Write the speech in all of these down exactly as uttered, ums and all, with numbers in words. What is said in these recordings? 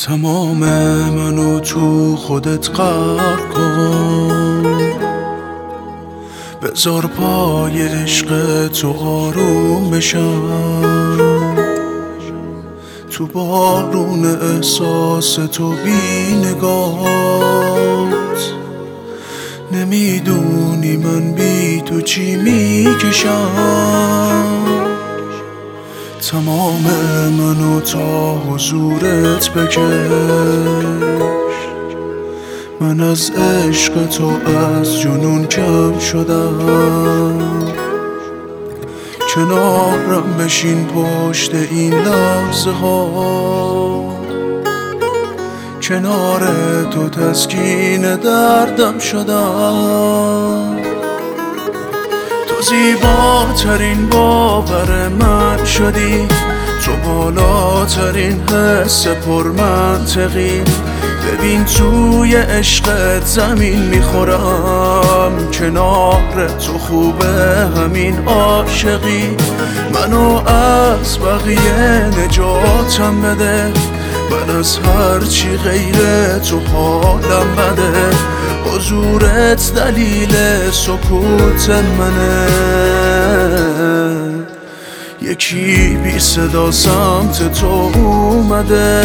تمام منو تو خودت غرق کن، بذار پای عشق تو آروم بشم، تو بارون احساس تو بی نگات. نمیدونی من بی تو چی میکشم، تمام منو تا حضورت بکش. من از عشق تو از جنون کم شدم، کنارم بشین پشت این لحظه ها. کنار تو تسکین دردم شدم، تو زیباترین باور من شدی، تو بالاترین حس پرمنطقی. ببین توی عشقت زمین میخورم، کنار تو خوبه همین عاشقی. منو از بقیه نجاتم بده، من از هرچی غیر تو حالم بده. حضورت دلیل سکوت منه، یکی بی صدا سمت تو اومده.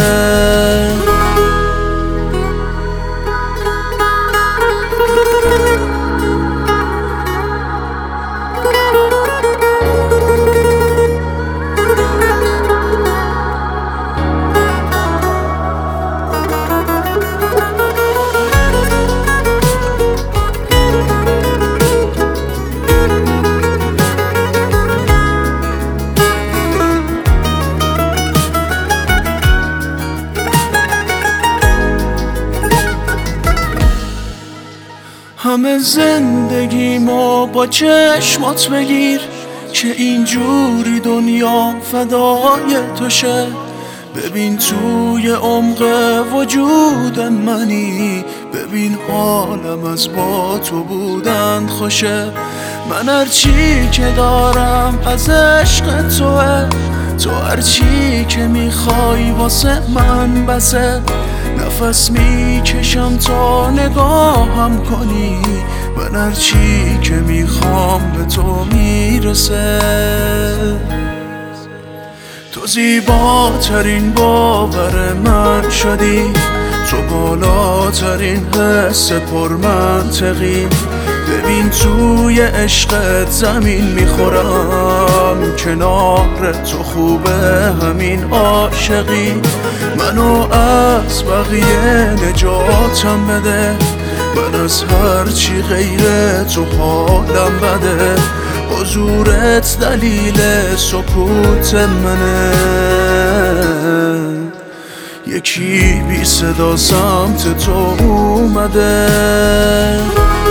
همه زندگیمو با چشمات بگیر، که اینجوری دنیا فدای تو شه. ببین توی عمق وجود منی، ببین حالم از با تو بودن خوشه. من هرچی که دارم از عشق توه، تو هرچی که میخوای واسه من بسه. نفس میکشم تا نگاهم کنی، من هرچی که میخوام به تو میرسه. تو زیباترین باور من شدی، تو بالاترین حس پرمنطقی. ببین توی عشقت زمین میخورم، کنار تو خوبه همین عاشقی. منو از بقیه نجاتم بده، من از هرچی غیر تو حالم بده. حضورت دلیل سکوت منه، یکی بی صدا سمت تو اومده.